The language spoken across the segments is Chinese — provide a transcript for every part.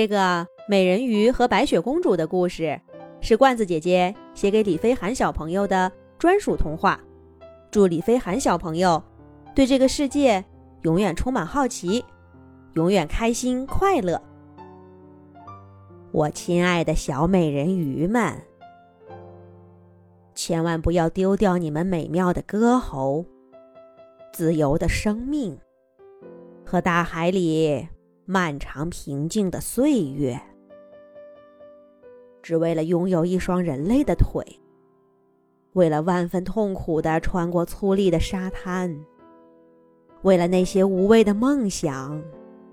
这个美人鱼和白雪公主的故事是罐子姐姐写给李飞涵小朋友的专属童话。祝李飞涵小朋友对这个世界永远充满好奇，永远开心快乐。我亲爱的小美人鱼们，千万不要丢掉你们美妙的歌喉、自由的生命和大海里漫长平静的岁月，只为了拥有一双人类的腿，为了万分痛苦地穿过粗粝的沙滩，为了那些无谓的梦想。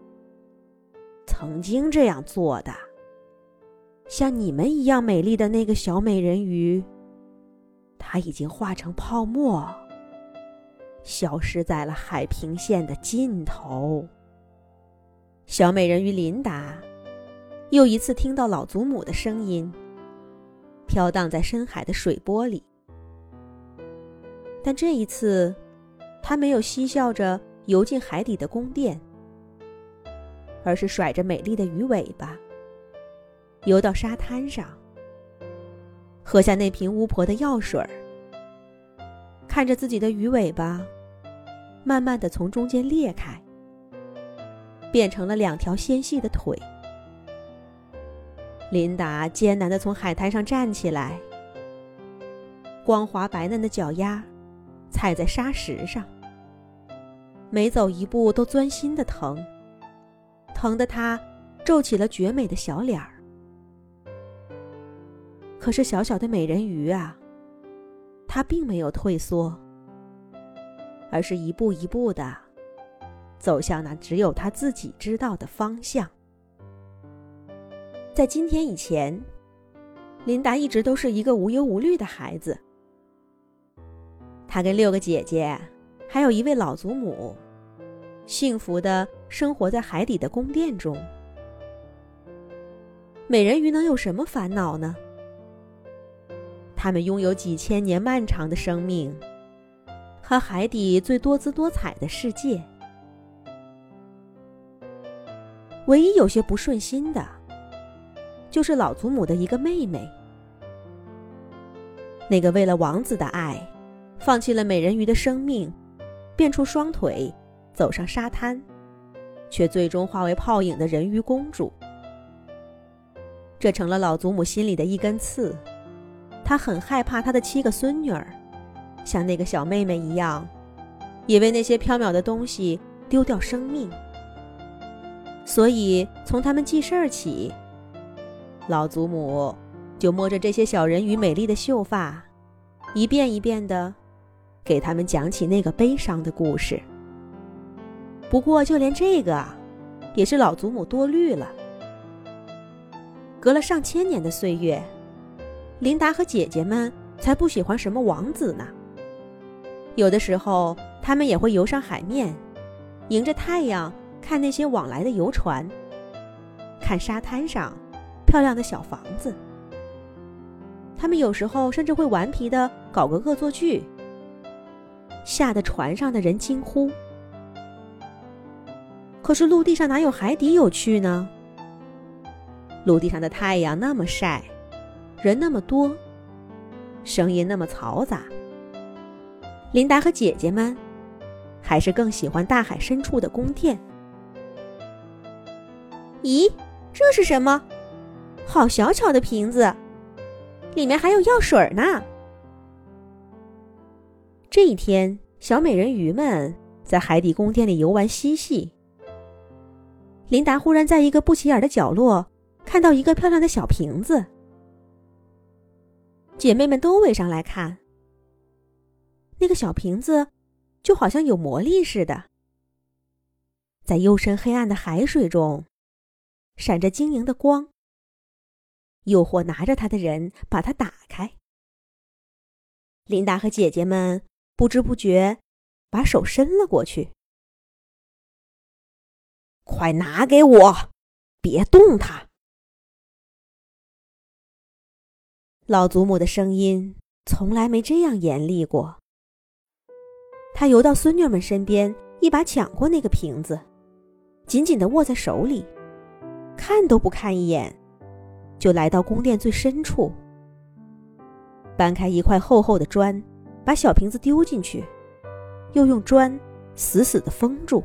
曾经这样做的，像你们一样美丽的那个小美人鱼，它已经化成泡沫，消失在了海平线的尽头。小美人鱼琳达又一次听到老祖母的声音，飘荡在深海的水波里。但这一次，她没有嬉笑着游进海底的宫殿，而是甩着美丽的鱼尾巴，游到沙滩上，喝下那瓶巫婆的药水，看着自己的鱼尾巴慢慢地从中间裂开，变成了2条纤细的腿。琳达艰难地从海滩上站起来，光滑白嫩的脚丫踩在沙石上，每走一步都钻心的疼，疼得她皱起了绝美的小脸儿。可是小小的美人鱼啊，她并没有退缩，而是一步一步地走向那只有她自己知道的方向。在今天以前，琳达一直都是一个无忧无虑的孩子。她跟6个姐姐，还有一位老祖母，幸福地生活在海底的宫殿中。美人鱼能有什么烦恼呢？她们拥有几千年漫长的生命，和海底最多姿多彩的世界。唯一有些不顺心的，就是老祖母的一个妹妹，那个为了王子的爱，放弃了美人鱼的生命，变出双腿走上沙滩，却最终化为泡影的人鱼公主。这成了老祖母心里的一根刺，她很害怕她的7个孙女儿像那个小妹妹一样，也为那些缥缈的东西丢掉生命。所以从他们记事儿起，老祖母就摸着这些小人鱼美丽的秀发，一遍一遍地给他们讲起那个悲伤的故事。不过就连这个也是老祖母多虑了。隔了上千年的岁月，琳达和姐姐们才不喜欢什么王子呢。有的时候他们也会游上海面，迎着太阳看那些往来的游船，看沙滩上漂亮的小房子。他们有时候甚至会顽皮地搞个恶作剧，吓得船上的人惊呼。可是陆地上哪有海底有趣呢？陆地上的太阳那么晒，人那么多，声音那么嘈杂。琳达和姐姐们还是更喜欢大海深处的宫殿。咦，这是什么？好小巧的瓶子，里面还有药水呢。这一天，小美人鱼们在海底宫殿里游玩嬉戏。琳达忽然在一个不起眼的角落看到一个漂亮的小瓶子，姐妹们都围上来看。那个小瓶子就好像有魔力似的，在幽深黑暗的海水中闪着晶莹的光，诱惑拿着它的人把它打开。琳达和姐姐们不知不觉把手伸了过去。快拿给我，别动它！老祖母的声音从来没这样严厉过。她游到孙女们身边，一把抢过那个瓶子，紧紧地握在手里， 看都不看一眼，就来到宫殿最深处，搬开一块厚厚的砖，把小瓶子丢进去，又用砖死死地封住。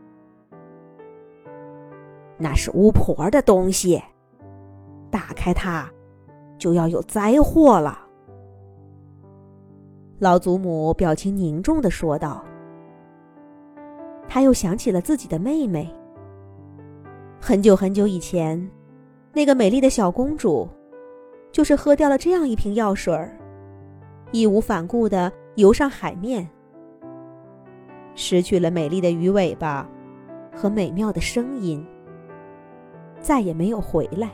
那是巫婆的东西，打开它就要有灾祸了。老祖母表情凝重地说道。他又想起了自己的妹妹，很久很久以前，那个美丽的小公主就是喝掉了这样一瓶药水，义无反顾地游上海面，失去了美丽的鱼尾巴和美妙的声音，再也没有回来。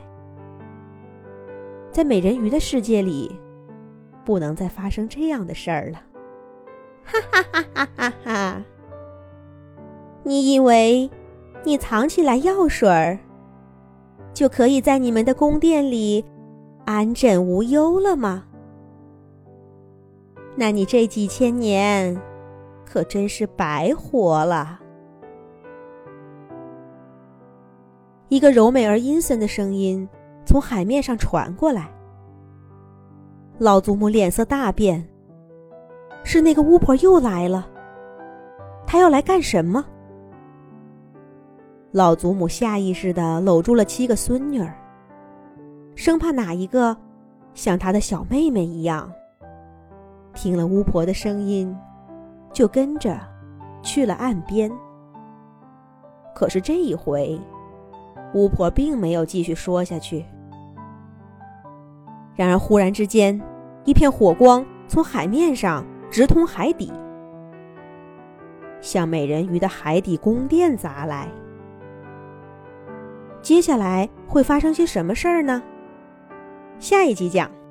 在美人鱼的世界里，不能再发生这样的事儿了。哈哈哈哈哈哈！你以为你藏起来药水，就可以在你们的宫殿里安枕无忧了吗？那你这几千年可真是白活了。一个柔美而阴森的声音从海面上传过来。老祖母脸色大变，是那个巫婆又来了，她要来干什么？老祖母下意识地搂住了7个孙女儿，生怕哪一个像她的小妹妹一样，听了巫婆的声音就跟着去了岸边。可是这一回，巫婆并没有继续说下去。然而忽然之间，一片火光从海面上直通海底，向美人鱼的海底宫殿砸来。接下来会发生些什么事儿呢？下一集讲。